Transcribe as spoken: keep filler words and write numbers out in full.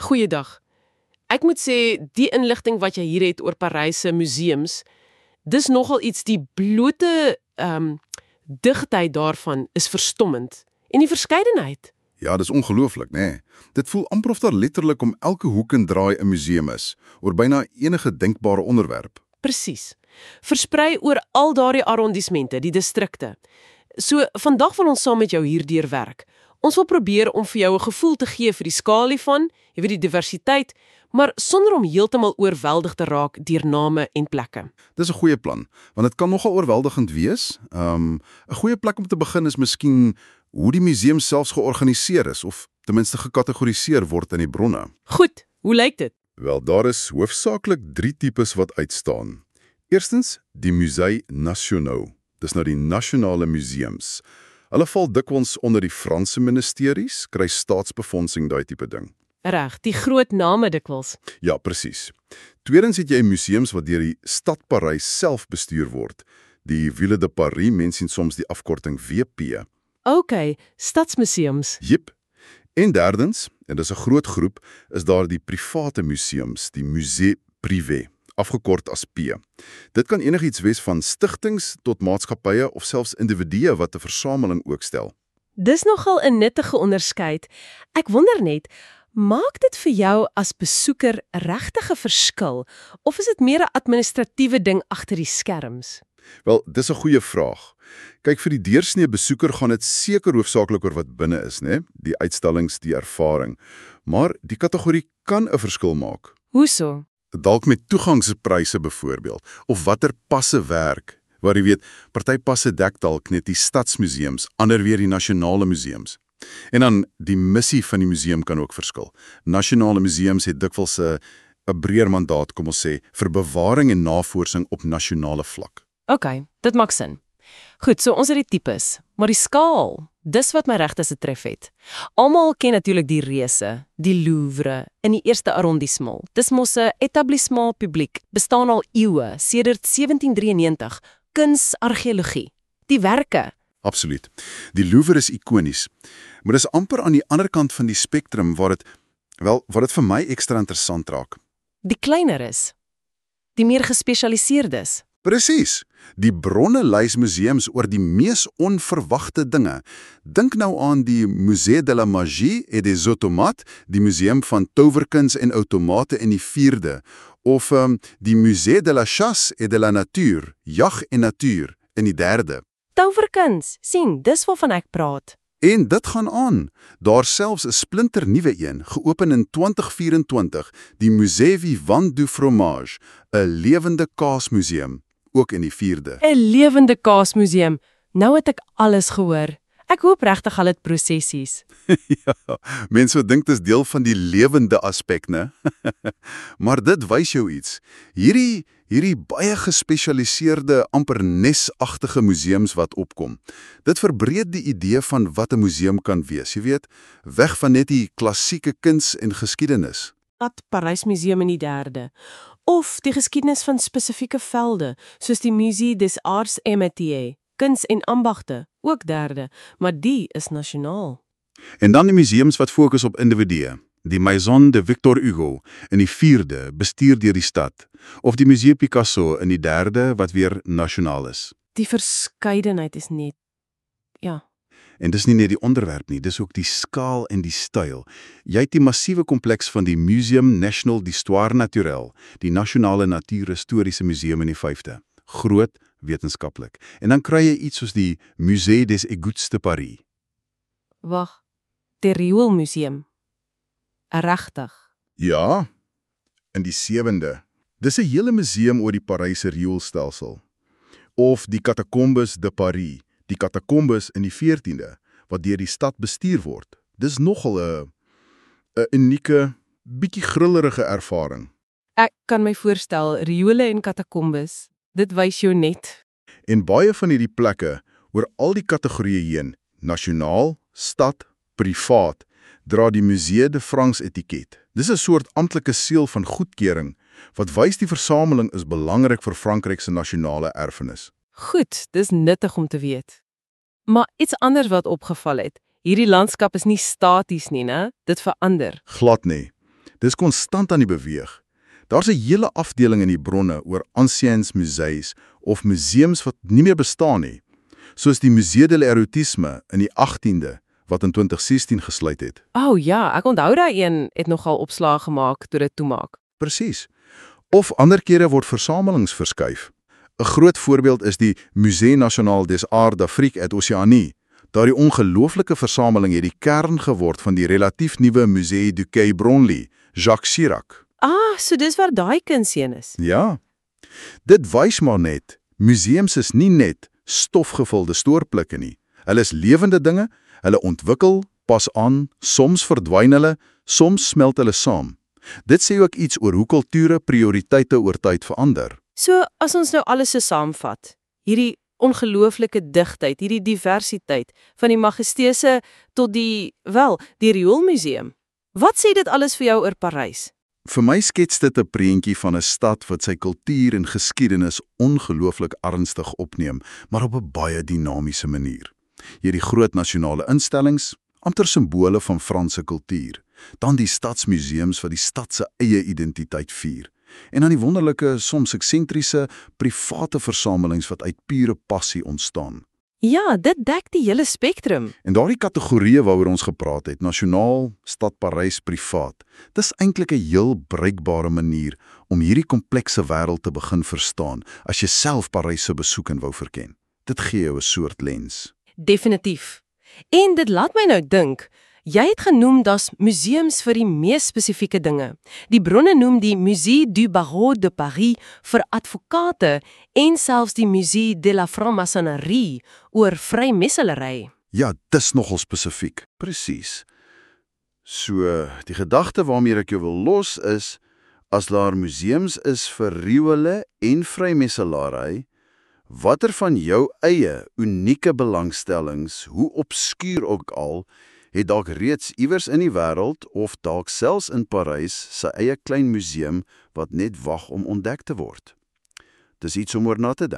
Goeiedag. Ek moet sê, die inligting wat jy hier het oor Parys se museums, dis nogal iets, die blote um, digtheid daarvan is verstommend. En die verskeidenheid. Ja, dis ongelooflik, né? Nee. Dit voel amper of daar letterlik om elke hoek en draai 'n museum is, oor byna enige denkbare onderwerp. Presies. Versprei oor al daardie arrondissemente, die distrikte. So, vandag wil ons saam met jou hierdeur werk. Ons wil probeer om vir jou 'n gevoel te gee vir die skaal hiervan, jy weet die diversiteit, maar sonder om heeltemal oorweldig te raak deur name en plekke. Dis 'n goeie plan, want dit kan nogal oorweldigend wees. Um, 'n goeie plek om te begin is miskien hoe die museum selfs georganiseer is, of ten minste gekategoriseer word in die bronne. Goed, hoe lyk dit? Wel, daar is hoofsaaklik drie tipes wat uitstaan. Eerstens, die Musée Nationaux. Dis nou die nasionale museums. Hulle val dikwels onder die Franse ministeries, kry staatsbefondsing, daai tipe ding. Reg, die groot name dikwels. Ja, presies. Tweedens het jy museums wat deur die stad Parys self bestuur word. Die Ville de Paris, mens sien soms die afkorting W P. OK, stadsmuseums. Jep. En derdens, en dis 'n groot groep, is daar die private museums, die musée privé, afgekort as P. Dit kan enigiets wees van stigtings tot maatskappye of selfs individue wat 'n versameling ook stel. Dis nogal 'n nuttige onderskeid. Ek wonder net, maak dit vir jou as besoeker regtig 'n verskil, of is dit meer 'n administratiewe ding agter die skerms? Wel, dis 'n goeie vraag. Kyk, vir die deursnee besoeker gaan dit seker hoofsaaklik oor wat binne is, né? Die uitstallings, die ervaring. Maar die kategorie kan 'n verskil maak. Hoe so? Dalk met toegangspryse byvoorbeeld, of watter passe werk, waar jy weet, party passe dek dalk net die stadsmuseums, ander weer die nasionale museums. En dan die missie van die museum kan ook verskil. Nasionale museums het dikwels 'n 'n breër mandaat, kom ons sê, vir bewaring en navorsing op nasionale vlak. OK, dit maak sin. Goed, so ons het die tipes, maar die skaal, dis wat my regtig getref het. Almal ken natuurlik die reuse, die Louvre in die eerste arrondissement. Dis mos 'n etablissement publiek, bestaan al eeue, sedert sewentien drieënnegentig, kuns, argeologie. Die werke. Absoluut. Die Louvre is ikonies, maar dis amper aan die ander kant van die spektrum waar dit, wel, wat dit vir my ekstra interessant raak. Die kleiner is, die meer gespesialiseerdes. Presies. Die bronnelys museums oor die mees onverwagte dinge. Dink nou aan die Musée de la Magie et des Automates, die museum van towerkuns en outomate in die vierde, of um, die Musée de la Chasse et de la Nature, jag en natuur, in die derde. Towerkuns, sien, dis waarvan ek praat. En dit gaan aan. Daar selfs 'n splinternuwe een, geopen in twintig vyf-en-twintig, die Musée Vivant du Fromage, 'n lewende kaasmuseum, ook in die vierde. 'n Lewende kaasmuseum. Nou het ek alles gehoor. Ek hoop regtig al dit prosessies. Ja, mense dink dit is deel van die lewende aspek, né? Maar dit wys jou iets. Hierdie hierdie baie gespesialiseerde, amper nesagtige museums wat opkom. Dit verbreed die idee van wat 'n museum kan wees, jy weet, weg van net die klassieke kuns en geskiedenis. Dat Parys Museum in die derde. Of die geskiedenis van spesifieke velde, soos die Musée des Arts et Métiers, kuns en ambagte, ook derde, maar die is nasionaal. En dan die museums wat fokus op individue. Die Maison de Victor Hugo in die vierde, bestuur deur die stad. Of die Musée Picasso in die derde, wat weer nasionaal is. Die verskeidenheid is net, ja. En dis nie net die onderwerp nie, dis ook die skaal en die styl. Jy het die massiewe kompleks van die Muséum National d'Histoire Naturelle, die nasionale natuurhistoriese museum in die vyfde. Groot, wetenskaplik. En dan kry jy iets soos die Musée des Égouts de Paris. Wag, die Rioolmuseum. Regtig. Ja, in die sewende. Dis 'n hele museum oor die Paryse rioolstelsel. Of die Catacombes de Paris, die Catacombes in die veertiende, wat deur die stad bestuur word. Dis nogal 'n 'n unieke, bietjie grillerige ervaring. Ek kan my voorstel, riole en katakombes, dit wys jou net. En baie van hierdie plekke, oor al die kategorieë heen, nasionaal, stad, privaat, dra die Musée de France etiket. Dis 'n soort amptelike seël van goedkeuring, wat wys die versameling is belangrik vir Frankryk se nasionale erfenis. Goed, dis nuttig om te weet. Maar iets anders wat opgeval het, hierdie landskap is nie staties nie, né? Dit verander. Glad nie. Dis konstant aan die beweeg. Daar's 'n hele afdeling in die bronne oor anciens museus of museums wat nie meer bestaan nie, soos die Musée de l'Erotisme in die achttiende wat in twintig sestien gesluit het. O oh, ja, ek onthou daai een het nogal opslae gemaak toe dit toemaak. Presies. Of ander kere word versamelings verskuif. 'n Groot voorbeeld is die Musée National des Arts d'Afrique et Océanie. Daardie ongelooflike versameling het die kern geword van die relatief nuwe Musée du Quai Branly, Jacques Chirac. Ah, so dis waar daai kunseen is. Ja. Dit wys maar net, museums is nie net stofgevulde stoorplikke nie. Hulle is lewende dinge, hulle ontwikkel, pas aan, soms verdwyn hulle, soms smelt hulle saam. Dit sê ook iets oor hoe kulture prioriteite oor tyd verander. So, as ons nou alles so saamvat, hierdie ongelooflike digtheid, hierdie diversiteit, van die Majesteuse tot die, wel, die Rioolmuseum. Wat sê dit alles vir jou oor Parys? Vir my skets dit 'n prentjie van 'n stad wat sy kultuur en geskiedenis ongelooflik ernstig opneem, maar op 'n baie dinamiese manier. Hierdie groot nasionale instellings, amper simbole van Franse kultuur. Dan die stadsmuseums wat die stad se eie identiteit vier. En dan die wonderlike, soms eksentriese, private versamelings wat uit pure passie ontstaan. Ja, dit dek die hele spektrum. En daardie kategorieë waaroor ons gepraat het, nasionaal, stad Parys, privaat, dis eintlik 'n heel bruikbare manier om hierdie komplekse wêreld te begin verstaan as jy self Parys se besoek en wou verken. Dit gee jou 'n soort lens. Definitief. En dit laat my nou dink, jy het genoem dat museums vir die mees spesifieke dinge. Die bronne noem die Musée du Barreau de Paris vir advokate en selfs die Musée de la Franc-Maçonnerie oor vrymesselary. Ja, dis nogal spesifiek. Presies. So, die gedagte waarmee ek jou wil los is, as daar museums is vir rioole en vrymesselary, watter van jou eie unieke belangstellings, hoe obskuur ook al, het dalk reeds iewers in die wêreld of dalk selfs in Parys sy eie klein museum wat net wag om ontdek te word. Dis iets om oor na te dink.